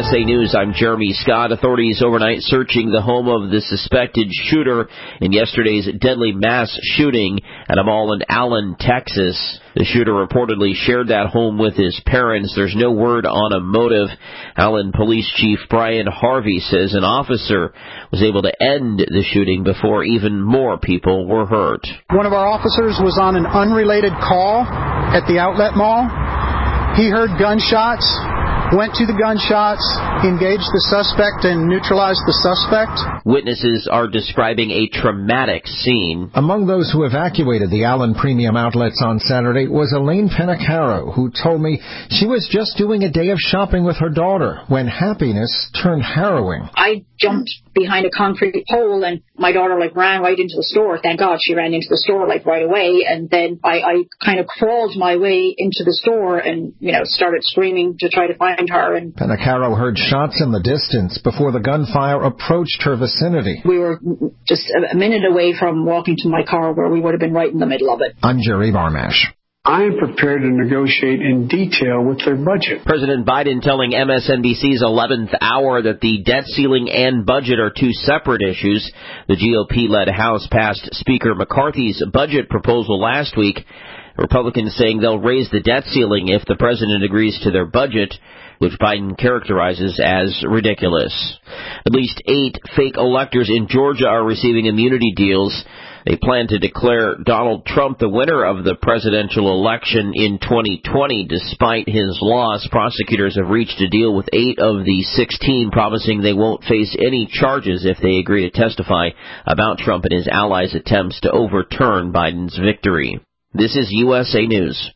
USA News, I'm Jeremy Scott. Authorities overnight searching the home of the suspected shooter in yesterday's deadly mass shooting at a mall in Allen, Texas. The shooter reportedly shared that home with his parents. There's no word on a motive. Allen Police Chief Brian Harvey says an officer was able to end the shooting before even more people were hurt. One of our officers was on an unrelated call at the outlet mall. He heard gunshots, went to the gunshots, engaged the suspect, and neutralized the suspect. Witnesses are describing a traumatic scene. Among those who evacuated the Allen Premium Outlets on Saturday was Elaine Penacaro, who told me she was just doing a day of shopping with her daughter when happiness turned harrowing. I jumped behind a concrete pole, and my daughter ran right into the store. Thank God she ran into the store right away, and then I kind of crawled my way into the store and started screaming to try to find her. And Penacaro heard shots in the distance before the gunfire approached her vicinity. We were just a minute away from walking to my car, where we would have been right in the middle of it. I'm Jerry Varmash. I am prepared to negotiate in detail with their budget. President Biden telling MSNBC's 11th Hour that the debt ceiling and budget are two separate issues. The GOP-led House passed Speaker McCarthy's budget proposal last week. Republicans saying they'll raise the debt ceiling if the president agrees to their budget, which Biden characterizes as ridiculous. At least 8 fake electors in Georgia are receiving immunity deals. They plan to declare Donald Trump the winner of the presidential election in 2020. Despite his loss, prosecutors have reached a deal with 8 of the 16, promising they won't face any charges if they agree to testify about Trump and his allies' attempts to overturn Biden's victory. This is USA News.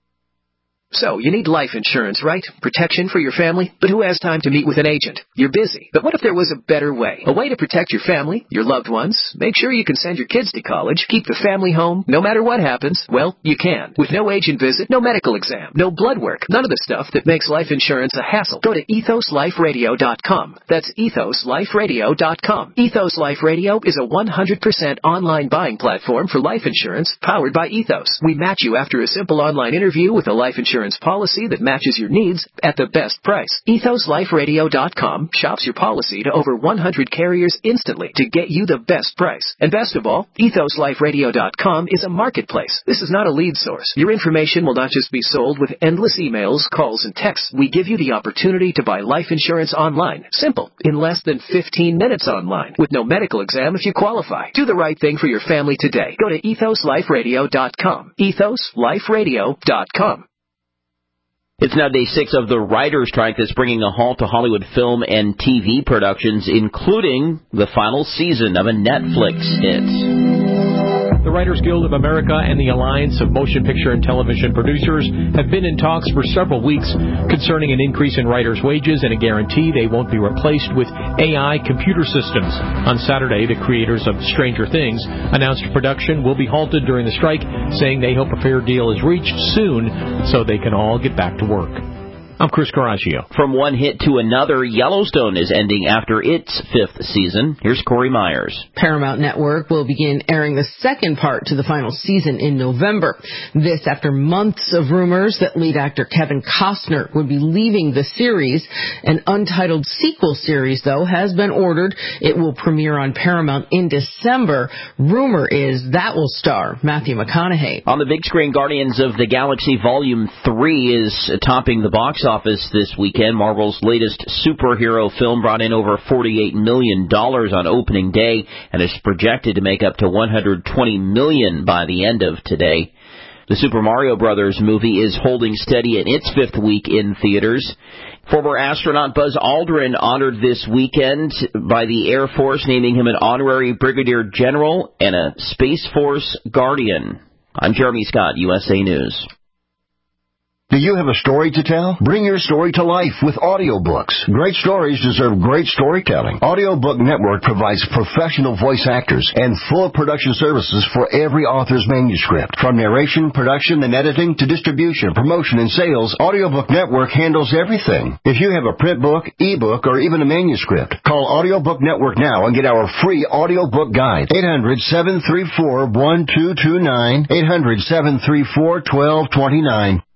So, you need life insurance, right? Protection for your family? But who has time to meet with an agent? You're busy. But what if there was a better way? A way to protect your family, your loved ones, make sure you can send your kids to college, keep the family home, no matter what happens? Well, you can. With no agent visit, no medical exam, no blood work, none of the stuff that makes life insurance a hassle. Go to ethosliferadio.com. That's ethosliferadio.com. Ethos Life Radio is a 100% online buying platform for life insurance powered by Ethos. We match you after a simple online interview with a life insurance policy that matches your needs at the best price. EthosLifeRadio.com shops your policy to over 100 carriers instantly to get you the best price. And best of all, EthosLifeRadio.com is a marketplace. This is not a lead source. Your information will not just be sold with endless emails, calls, and texts. We give you the opportunity to buy life insurance online. Simple. In less than 15 minutes online. With no medical exam if you qualify. Do the right thing for your family today. Go to EthosLifeRadio.com. EthosLifeRadio.com. It's now day 6 of the writers' strike that's bringing a halt to Hollywood film and TV productions, including the final season of a Netflix hit. The Writers Guild of America and the Alliance of Motion Picture and Television Producers have been in talks for several weeks concerning an increase in writers' wages and a guarantee they won't be replaced with AI computer systems. On Saturday, the creators of Stranger Things announced production will be halted during the strike, saying they hope a fair deal is reached soon so they can all get back to work. I'm Chris Coraggio. From one hit to another, Yellowstone is ending after its 5th season. Here's Corey Myers. Paramount Network will begin airing the second part to the final season in November. This after months of rumors that lead actor Kevin Costner would be leaving the series. An untitled sequel series, though, has been ordered. It will premiere on Paramount in December. Rumor is that will star Matthew McConaughey. On the big screen, Guardians of the Galaxy Volume 3 is topping the box office this weekend. Marvel's latest superhero film brought in over $48 million on opening day and is projected to make up to $120 million by the end of today. The Super Mario Brothers movie is holding steady in its 5th week in theaters. Former astronaut Buzz Aldrin honored this weekend by the Air Force, naming him an honorary brigadier general and a Space Force Guardian. I'm Jeremy Scott, USA News. Do you have a story to tell? Bring your story to life with audiobooks. Great stories deserve great storytelling. Audiobook Network provides professional voice actors and full production services for every author's manuscript. From narration, production, and editing to distribution, promotion, and sales, Audiobook Network handles everything. If you have a print book, ebook, or even a manuscript, call Audiobook Network now and get our free audiobook guide. 800-734-1229, 800-734-1229.